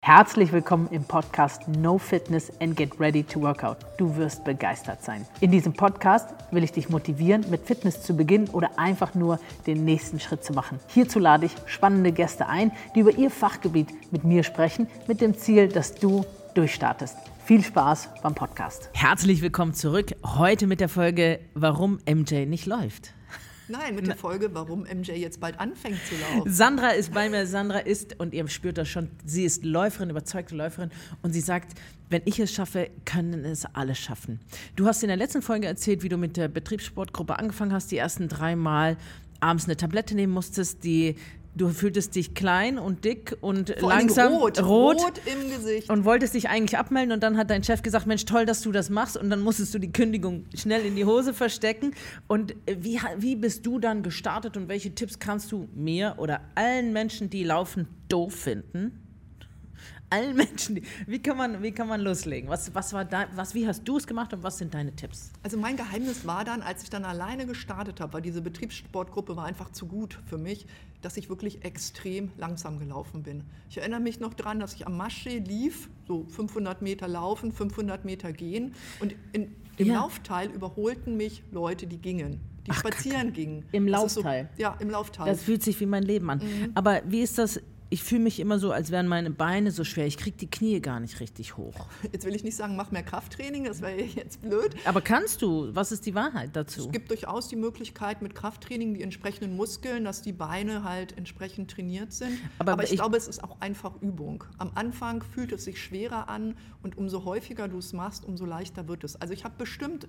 Herzlich willkommen im Podcast No Fitness and Get Ready to Workout. Du wirst begeistert sein. In diesem Podcast will ich dich motivieren, mit Fitness zu beginnen oder einfach nur den nächsten Schritt zu machen. Hierzu lade ich spannende Gäste ein, die über ihr Fachgebiet mit mir sprechen, mit dem Ziel, dass du durchstartest. Viel Spaß beim Podcast. Herzlich willkommen zurück. Heute mit der Folge, warum MJ nicht läuft. Nein, mit der Folge, warum MJ jetzt bald anfängt zu laufen. Sandra ist bei mir. Sandra ist, und ihr spürt das schon, sie ist Läuferin, überzeugte Läuferin. Und sie sagt, wenn ich es schaffe, können es alle schaffen. Du hast in der letzten Folge erzählt, wie du mit der Betriebssportgruppe angefangen hast, die ersten 3 Mal abends eine Tablette nehmen musstest, du fühltest dich klein und dick und vor langsam rot im Gesicht. Und wolltest dich eigentlich abmelden. Und dann hat dein Chef gesagt, Mensch, toll, dass du das machst. Und dann musstest du die Kündigung schnell in die Hose verstecken. Und wie bist du dann gestartet und welche Tipps kannst du mir oder allen Menschen, die Laufen doof finden, allen Menschen, wie kann man loslegen? Wie hast du es gemacht und was sind deine Tipps? Also mein Geheimnis war dann, als ich dann alleine gestartet habe, weil diese Betriebssportgruppe war einfach zu gut für mich, dass ich wirklich extrem langsam gelaufen bin. Ich erinnere mich noch daran, dass ich am Maschsee lief, so 500 Meter laufen, 500 Meter gehen und in dem Laufteil überholten mich Leute, die gingen. Die spazieren gingen. Im Laufteil? So, ja, im Laufteil. Das fühlt sich wie mein Leben an. Aber wie ist das? Ich fühle mich immer so, als wären meine Beine so schwer. Ich kriege die Knie gar nicht richtig hoch. Jetzt will ich nicht sagen, mach mehr Krafttraining, das wäre jetzt blöd. Aber kannst du? Was ist die Wahrheit dazu? Es gibt durchaus die Möglichkeit mit Krafttraining, die entsprechenden Muskeln, dass die Beine halt entsprechend trainiert sind. Aber ich glaube, es ist auch einfach Übung. Am Anfang fühlt es sich schwerer an und umso häufiger du es machst, umso leichter wird es. Also ich habe bestimmt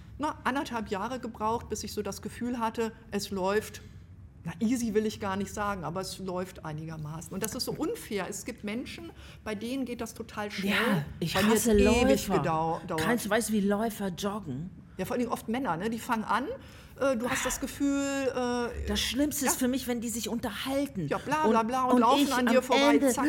1,5 Jahre gebraucht, bis ich so das Gefühl hatte, es läuft. Easy will ich gar nicht sagen, aber es läuft einigermaßen. Und das ist so unfair. Es gibt Menschen, bei denen geht das total schnell. Ja, ich hasse Läufer. Ewig gedauert. Weißt du, wie Läufer joggen? Ja, vor allem oft Männer, ne? Die fangen an, du hast das Gefühl... das Schlimmste ist für mich, wenn die sich unterhalten. Ja, bla bla bla und laufen an dir vorbei, zack.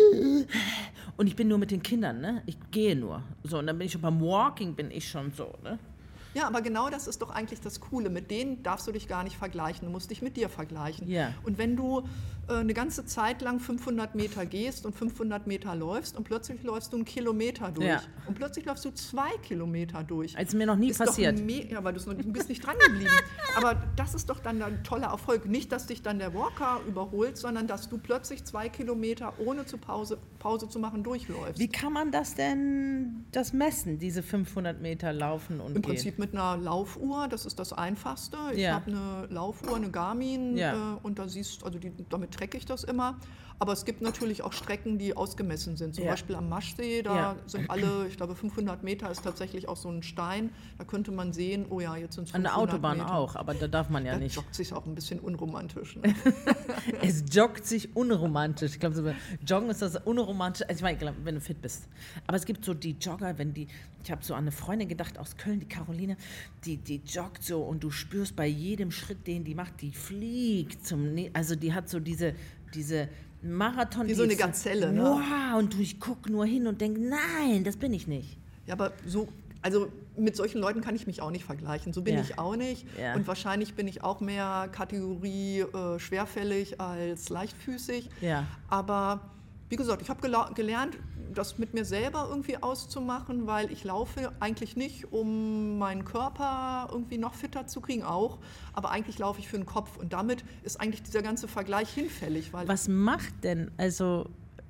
Und ich bin nur mit den Kindern, ne? Ich gehe nur. So, und dann bin ich schon beim Walking, bin ich schon so, ne? Ja, aber genau das ist doch eigentlich das Coole. Mit denen darfst du dich gar nicht vergleichen. Du musst dich mit dir vergleichen. Ja. Und wenn du eine ganze Zeit lang 500 Meter gehst und 500 Meter läufst und plötzlich läufst du 1 Kilometer durch und plötzlich läufst du 2 Kilometer durch. Als mir noch nie passiert. Ja, weil du bist nicht dran geblieben. Aber das ist doch dann ein toller Erfolg. Nicht, dass dich dann der Walker überholt, sondern dass du plötzlich 2 Kilometer ohne Pause zu machen durchläufst. Wie kann man das messen, diese 500 Meter laufen und Im gehen? Prinzip mit einer Laufuhr, das ist das Einfachste. Ich habe eine Laufuhr, eine Garmin und da siehst, also damit tracke ich das immer. Aber es gibt natürlich auch Strecken, die ausgemessen sind. Zum Beispiel am Maschsee, da sind alle, ich glaube 500 Meter ist tatsächlich auch so ein Stein. Da könnte man sehen, oh ja, jetzt sind es 500 Meter. An der Autobahn Meter. auch, aber da darf man ja nicht. Da joggt sich auch ein bisschen unromantisch. Ne? Es joggt sich unromantisch. Ich glaube, so, Joggen ist das unromantisch. Also ich meine, wenn du fit bist. Aber es gibt so die Jogger, ich habe so an eine Freundin gedacht aus Köln, die Caroline, die joggt so und du spürst bei jedem Schritt, den die macht, die fliegt also die hat so diese Marathon. Wie so eine Gazelle, ne? Wow, und ich gucke nur hin und denke, nein, das bin ich nicht. Ja, aber also mit solchen Leuten kann ich mich auch nicht vergleichen. So bin ich auch nicht. Ja. Und wahrscheinlich bin ich auch mehr Kategorie schwerfällig als leichtfüßig. Ja. Aber wie gesagt, ich habe gelernt, das mit mir selber irgendwie auszumachen, weil ich laufe eigentlich nicht, um meinen Körper irgendwie noch fitter zu kriegen, auch. Aber eigentlich laufe ich für den Kopf. Und damit ist eigentlich dieser ganze Vergleich hinfällig. Weil was macht denn also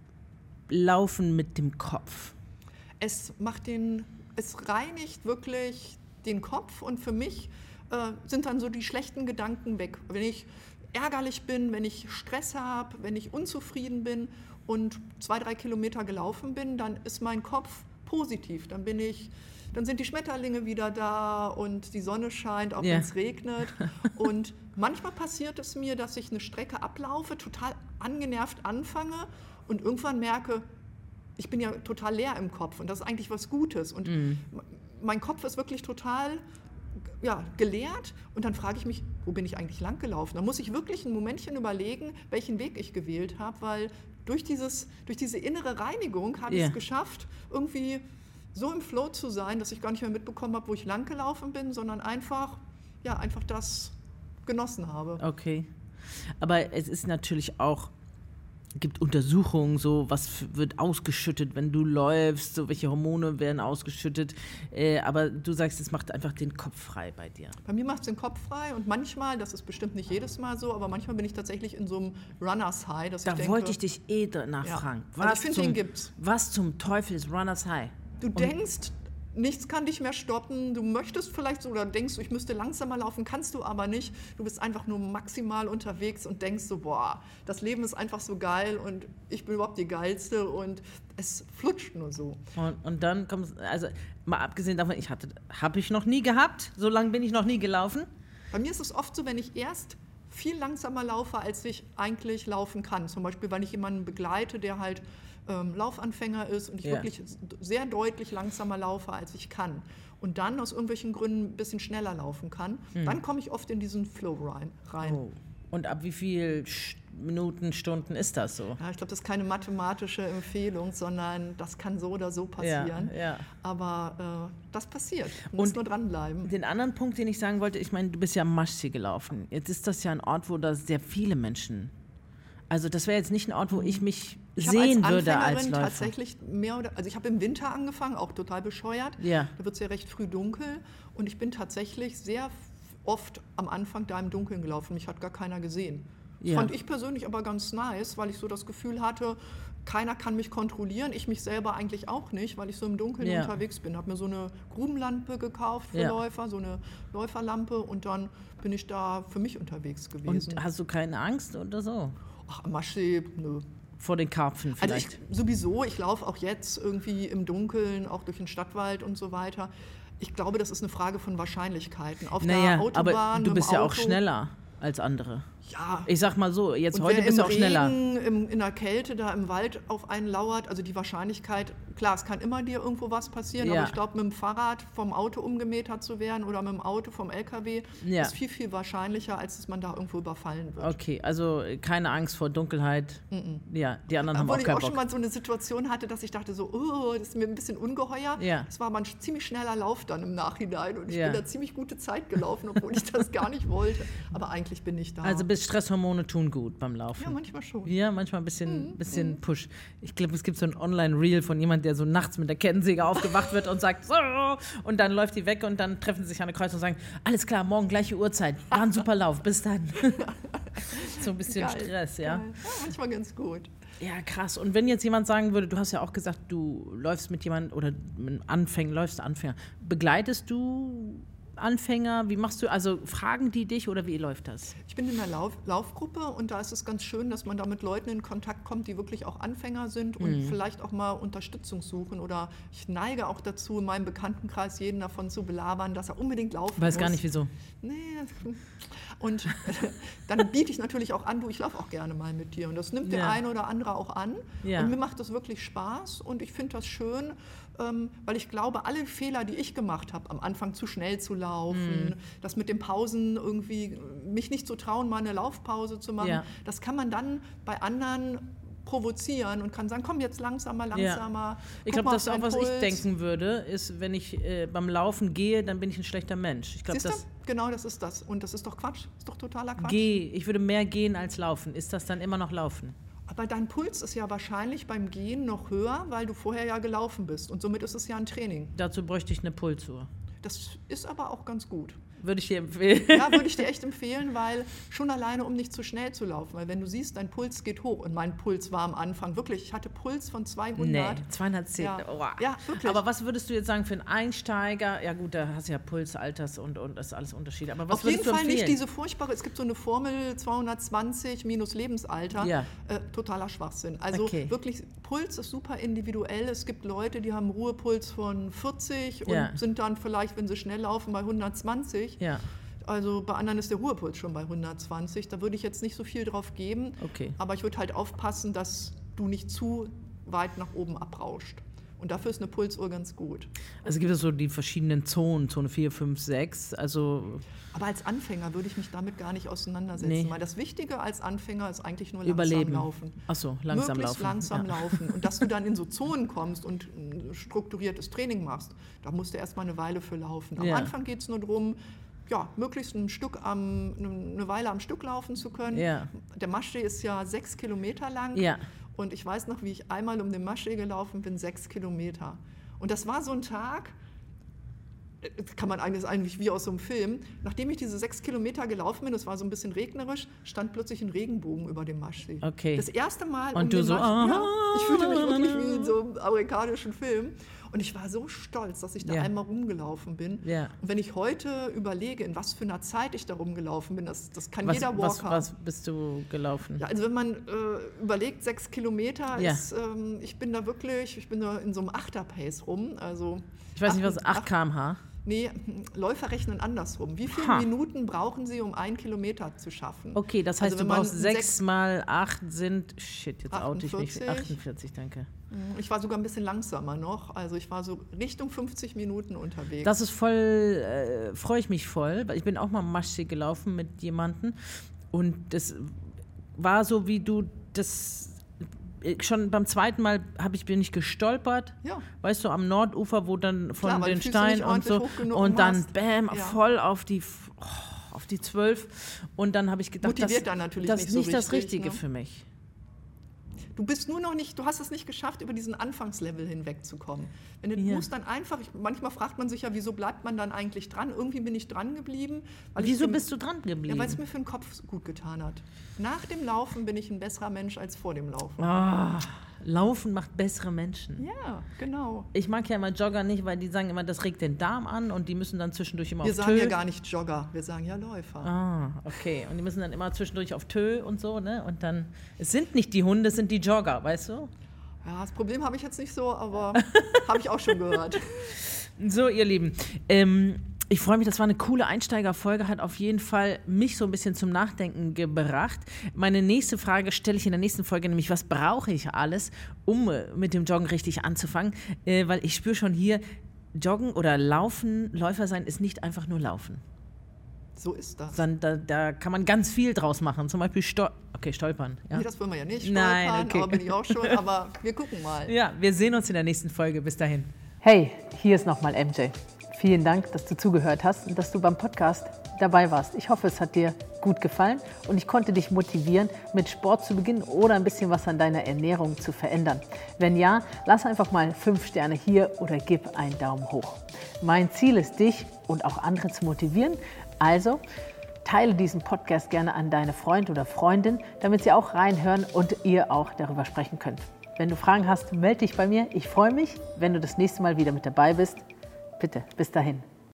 Laufen mit dem Kopf? Es reinigt wirklich den Kopf und für mich sind dann so die schlechten Gedanken weg. Wenn ich ärgerlich bin, wenn ich Stress habe, wenn ich unzufrieden bin und 2-3 Kilometer gelaufen bin, dann ist mein Kopf positiv. Dann sind die Schmetterlinge wieder da und die Sonne scheint, auch wenn es regnet. Und manchmal passiert es mir, dass ich eine Strecke ablaufe, total angenervt anfange und irgendwann merke, ich bin ja total leer im Kopf und das ist eigentlich was Gutes. Und mein Kopf ist wirklich total geleert und dann frage ich mich, wo bin ich eigentlich lang gelaufen? Da muss ich wirklich ein Momentchen überlegen, welchen Weg ich gewählt habe, weil durch diese innere Reinigung habe ich es geschafft, irgendwie so im Flow zu sein, dass ich gar nicht mehr mitbekommen habe, wo ich lang gelaufen bin, sondern einfach das genossen habe. Okay. Aber es ist natürlich auch gibt Untersuchungen, so was wird ausgeschüttet, wenn du läufst, so welche Hormone werden ausgeschüttet. Aber du sagst, es macht einfach den Kopf frei bei dir. Bei mir macht es den Kopf frei und manchmal, das ist bestimmt nicht jedes Mal so, aber manchmal bin ich tatsächlich in so einem Runners High. Dass Da ich denke, wollte ich dich nachfragen. Ja. Also ich finde, den gibt's. Was zum Teufel ist Runners High? Du denkst, nichts kann dich mehr stoppen. Du möchtest vielleicht so oder denkst, ich müsste langsamer laufen, kannst du aber nicht. Du bist einfach nur maximal unterwegs und denkst so, boah, das Leben ist einfach so geil und ich bin überhaupt die Geilste und es flutscht nur so. Und dann kommst, also mal abgesehen davon, habe ich noch nie gehabt, so lange bin ich noch nie gelaufen. Bei mir ist es oft so, wenn ich erst viel langsamer laufe, als ich eigentlich laufen kann. Zum Beispiel, weil ich jemanden begleite, der halt Laufanfänger ist und ich wirklich sehr deutlich langsamer laufe, als ich kann. Und dann aus irgendwelchen Gründen ein bisschen schneller laufen kann, dann komme ich oft in diesen Flow rein. Oh. Und ab wie viel Minuten, Stunden ist das so? Ja, ich glaube, das ist keine mathematische Empfehlung, sondern das kann so oder so passieren. Ja. Aber das passiert. Du musst nur dranbleiben. Den anderen Punkt, den ich sagen wollte, ich meine, du bist ja am Maschsee gelaufen. Jetzt ist das ja ein Ort, wo da sehr viele Menschen. Also das wäre jetzt nicht ein Ort, wo ich mich sehen würde als Läufer. Tatsächlich also ich habe im Winter angefangen, auch total bescheuert. Ja. Da wird es ja recht früh dunkel und ich bin tatsächlich sehr oft am Anfang da im Dunkeln gelaufen. Mich hat gar keiner gesehen. Das fand ich persönlich aber ganz nice, weil ich so das Gefühl hatte, keiner kann mich kontrollieren, ich mich selber eigentlich auch nicht, weil ich so im Dunkeln unterwegs bin. Habe mir so eine Grubenlampe gekauft für Läufer, so eine Läuferlampe und dann bin ich da für mich unterwegs gewesen. Und hast du keine Angst oder so? Ach, Maschsee, nö. Vor den Karpfen vielleicht? Also ich laufe auch jetzt irgendwie im Dunkeln, auch durch den Stadtwald und so weiter. Ich glaube, das ist eine Frage von Wahrscheinlichkeiten. Auf der Autobahn, aber du bist ja auch schneller als andere. Ja. Ich sag mal so, jetzt und heute bist du auch schneller. In der Kälte da im Wald auf einen lauert, also die Wahrscheinlichkeit, klar, es kann immer dir irgendwo was passieren, aber ich glaube, mit dem Fahrrad vom Auto umgemäht zu werden oder mit dem Auto vom LKW ist viel, viel wahrscheinlicher, als dass man da irgendwo überfallen wird. Okay, also keine Angst vor Dunkelheit. Ja, die anderen haben auch keinen Bock. Obwohl ich auch schon mal so eine Situation hatte, dass ich dachte so, oh, das ist mir ein bisschen ungeheuer. Ja. Es war aber ein ziemlich schneller Lauf dann im Nachhinein und ich bin da ziemlich gute Zeit gelaufen, obwohl ich das gar nicht wollte. Aber eigentlich bin ich da. Also bis Stresshormone tun gut beim Laufen. Ja, manchmal schon. Ja, manchmal ein bisschen Push. Ich glaube, es gibt so ein Online-Reel von jemandem, der so nachts mit der Kettensäge aufgewacht wird und sagt so, und dann läuft die weg und dann treffen sie sich an der Kreuz und sagen, alles klar, morgen gleiche Uhrzeit, war ein super Lauf, bis dann. So ein bisschen Geil, Stress, ja. Geil. Ja, manchmal ganz gut. Ja, krass. Und wenn jetzt jemand sagen würde, du hast ja auch gesagt, du läufst mit jemandem oder läufst Anfänger, begleitest du Anfänger? Wie machst du, also fragen die dich oder wie läuft das? Ich bin in einer Laufgruppe und da ist es ganz schön, dass man da mit Leuten in Kontakt kommt, die wirklich auch Anfänger sind und vielleicht auch mal Unterstützung suchen. Oder ich neige auch dazu, in meinem Bekanntenkreis jeden davon zu belabern, dass er unbedingt laufen muss. Weiß gar nicht, wieso. Nee. Und dann biete ich natürlich auch an, ich laufe auch gerne mal mit dir. Und das nimmt der eine oder andere auch an. Ja. Und mir macht das wirklich Spaß und ich finde das schön, weil ich glaube, alle Fehler, die ich gemacht habe, am Anfang zu schnell zu laufen, das mit den Pausen irgendwie, mich nicht zu trauen, mal eine Laufpause zu machen, das kann man dann bei anderen provozieren und kann sagen, komm jetzt langsamer. Ja. Ich glaube, das ist auch, was ich denken würde, ist, wenn ich beim Laufen gehe, dann bin ich ein schlechter Mensch. Ich glaub, Siehst du? Genau, das ist das. Und das ist doch Quatsch. Das ist doch totaler Quatsch. Ich würde mehr gehen als laufen. Ist das dann immer noch Laufen? Aber dein Puls ist ja wahrscheinlich beim Gehen noch höher, weil du vorher ja gelaufen bist. Und somit ist es ja ein Training. Dazu bräuchte ich eine Pulsuhr. Das ist aber auch ganz gut. Würde ich dir empfehlen. Ja, würde ich dir echt empfehlen, weil schon alleine, um nicht zu schnell zu laufen. Weil wenn du siehst, dein Puls geht hoch. Und mein Puls war am Anfang wirklich, ich hatte Puls von 200. Nee, 210. Ja, oh. Ja, wirklich. Aber was würdest du jetzt sagen für einen Einsteiger? Ja gut, da hast du ja Puls, Alters und das ist alles Unterschied. Aber was würdest du empfehlen? Auf jeden Fall nicht diese furchtbare, es gibt so eine Formel 220 minus Lebensalter. Ja. Totaler Schwachsinn. Also wirklich, Puls ist super individuell. Es gibt Leute, die haben einen Ruhepuls von 40 und sind dann vielleicht, wenn sie schnell laufen, bei 120. Ja. Also bei anderen ist der Ruhepuls schon bei 120. Da würde ich jetzt nicht so viel drauf geben. Okay. Aber ich würde halt aufpassen, dass du nicht zu weit nach oben abrauscht. Und dafür ist eine Pulsuhr ganz gut. Also gibt es so die verschiedenen Zonen, Zone 4, 5, 6. Also aber als Anfänger würde ich mich damit gar nicht auseinandersetzen. Nee. Weil das Wichtige als Anfänger ist eigentlich nur Überleben. Langsam laufen. Ach so, langsam Möglichst laufen. langsam laufen. Und dass du dann in so Zonen kommst und ein strukturiertes Training machst, da musst du erst mal eine Weile für laufen. Am Anfang geht es nur darum, möglichst eine Weile am Stück laufen zu können. Ja. Der Maschsee ist ja 6 Kilometer lang. Ja. Und ich weiß noch, wie ich einmal um den Maschsee gelaufen bin, 6 Kilometer. Und das war so ein Tag, kann man eigentlich wie aus so einem Film, nachdem ich diese 6 Kilometer gelaufen bin, das war so ein bisschen regnerisch, stand plötzlich ein Regenbogen über dem Maschsee. Okay. Das erste Mal und du so, ich fühlte mich wirklich wie in so einem amerikanischen Film. Und ich war so stolz, dass ich da einmal rumgelaufen bin. Ja. Und wenn ich heute überlege, in was für einer Zeit ich da rumgelaufen bin, das kann jeder Walker. Was bist du gelaufen? Ja, also wenn man überlegt, 6 Kilometer, ich bin da in so einem 8er-Pace rum. Also ich weiß nicht, was 8 km/h? Nee, Läufer rechnen andersrum. Wie viele Minuten brauchen sie, um 1 Kilometer zu schaffen? Okay, das heißt, also, du brauchst 6 mal 8 sind, jetzt 48. oute ich mich, 48, danke. Ich war sogar ein bisschen langsamer noch, also ich war so Richtung 50 Minuten unterwegs. Das ist voll, freue ich mich voll, weil ich bin auch mal Maschsee gelaufen mit jemandem und das war so, wie du das... Schon beim zweiten Mal bin ich gestolpert, weißt du, am Nordufer, wo dann von den Steinen und so und dann voll auf die 12 und dann habe ich gedacht, das ist nicht das Richtige für mich. Du hast es nicht geschafft, über diesen Anfangslevel hinwegzukommen. Wenn du musst dann einfach, manchmal fragt man sich ja, wieso bleibt man dann eigentlich dran? Irgendwie bin ich dran geblieben. Wieso bist du dran geblieben? Ja, weil es mir für den Kopf gut getan hat. Nach dem Laufen bin ich ein besserer Mensch als vor dem Laufen. Laufen macht bessere Menschen. Ja, genau. Ich mag ja immer Jogger nicht, weil die sagen immer, das regt den Darm an und die müssen dann zwischendurch immer auf Tö. Wir sagen ja gar nicht Jogger, wir sagen ja Läufer. Okay. Und die müssen dann immer zwischendurch auf Tö und so, ne? Und dann, es sind nicht die Hunde, es sind die Jogger, weißt du? Ja, das Problem habe ich jetzt nicht so, aber habe ich auch schon gehört. So, ihr Lieben, ich freue mich, das war eine coole Einsteigerfolge, hat auf jeden Fall mich so ein bisschen zum Nachdenken gebracht. Meine nächste Frage stelle ich in der nächsten Folge, nämlich was brauche ich alles, um mit dem Joggen richtig anzufangen? Weil ich spüre schon hier, Joggen oder Laufen, Läufer sein ist nicht einfach nur Laufen. So ist das. Da kann man ganz viel draus machen, zum Beispiel stolpern. Ja? Nee, das wollen wir ja nicht, Nein, okay. Aber bin ich auch schon, aber wir gucken mal. Ja, wir sehen uns in der nächsten Folge, bis dahin. Hey, hier ist nochmal MJ. Vielen Dank, dass du zugehört hast und dass du beim Podcast dabei warst. Ich hoffe, es hat dir gut gefallen und ich konnte dich motivieren, mit Sport zu beginnen oder ein bisschen was an deiner Ernährung zu verändern. Wenn ja, lass einfach mal 5 Sterne hier oder gib einen Daumen hoch. Mein Ziel ist, dich und auch andere zu motivieren. Also teile diesen Podcast gerne an deine Freund oder Freundin, damit sie auch reinhören und ihr auch darüber sprechen könnt. Wenn du Fragen hast, melde dich bei mir. Ich freue mich, wenn du das nächste Mal wieder mit dabei bist. Bitte, bis dahin.